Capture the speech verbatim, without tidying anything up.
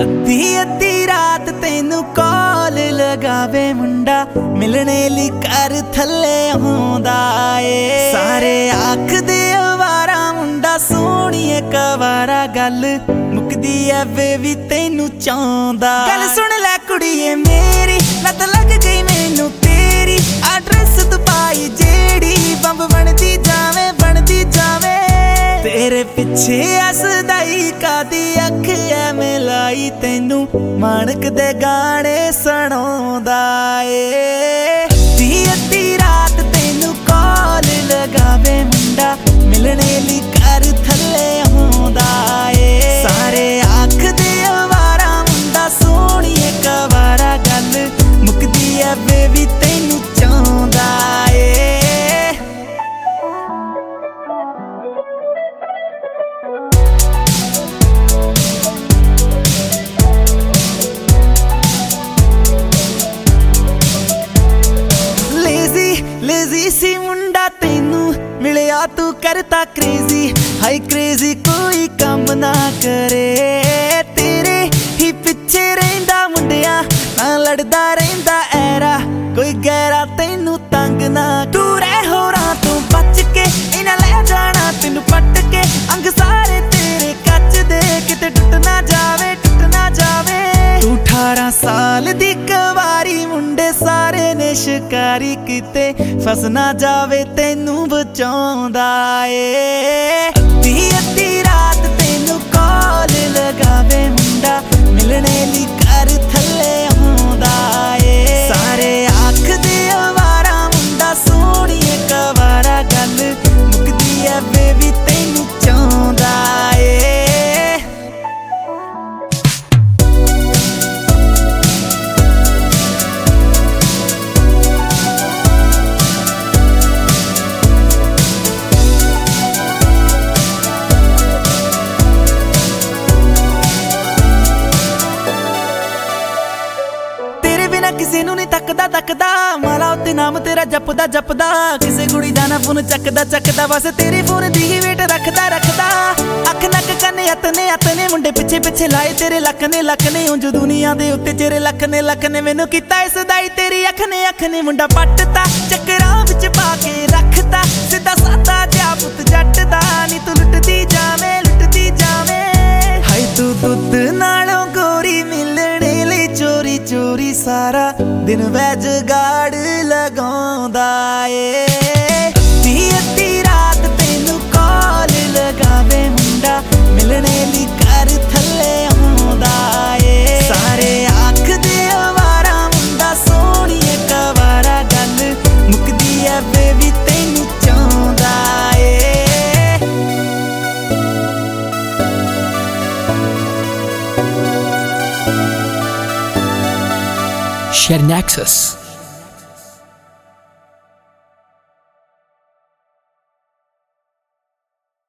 अद्धी अद्धी रात तेनू कॉल लगावे मुंडा मिलने ली कर थले आउंदा ए सारे आखदे अवारा मुंडा सोहणीए कवारा गल मुकदी ऐ वे भी तेनू चाहुंदा गल सुन लै कुड़िए मेरी लत लग गई मैनू तेरी आ ड्रेस तू पाई जेड़ी बंब बनदी जावे बनदी जावे तेरे पिछे हसदाई कादी अख ऐ मिलाई तेनू माणक दे गाने सुणाउंदा ए अद्धी अद्धी रात तेनू कॉल लगावे मुंडा मिलने ली कर थले आउंदा ए सारे आखदे अवारा मुंडा सोहणीए कवारा गल मुकदी ऐ बेबी तेनू चाहुंदा ए लेजी सी मुंडा तेनू मिलिया तू करता क्रेजी हाई क्रेजी कोई कम ना करे तेरे ही पिछे रहिंदा मुंडिया ना लड़दा रहिंदा ऐरा कोई गैरा तेनू तंग ना तू रह होरां तू बच के इन्हां ले जाना तेनू पट के अंग सारे तेरे कच दे किते टुट ना जावे टुट ना जावे तू अठारह साल दी कवारी मुंडे सारे ने शिकारी किते फस ना जावे तेनू बचाउंदा ए अद्धी अद्धी रात तेनू कॉल लगावे मुंडा मिलने ली कर थले आउंदा ए सारे आखदे अवारा मुंडा सोहणीए कवारा गल मुकदी ऐ बेबी तेनू चाहुंदा ए किसे नू नहीं तकदा तकदा माला उत्ते नाम तेरा जपदा जपदा किसे कुड़ी दा ना फोन चकदा चकदा बस तेरे फोन दी ही वेट रखदा रखदा अख नक कन्ने अतने अतने मुंडे पिछे पिछे लाए तेरे लख ने लख ने उंज दुनिया दे उत्ते तेरे लख ने लख ने मैनू कीता इस दाई तेरी अख ने अख ने मुंडा पटता चक्करां विच पा के रखता सीधा सादा जिहा पुत जट दा नी तू लुटदी जावे लुटदी जावे हाय तू दुध नालों गोरी मिलने लई चोरी चोरी सारा दिन वैज गाड़ लगाउंदा ए अद्धी अद्धी रात तेनू कॉल लगावे मुंडा मिलने ली कर थले आउंदा ए सारे आखदे अवारा मुंडा सोहणीए कवारा गल मुकदी ऐ बेबी तेनू चाहुंदा ए Share Nexus.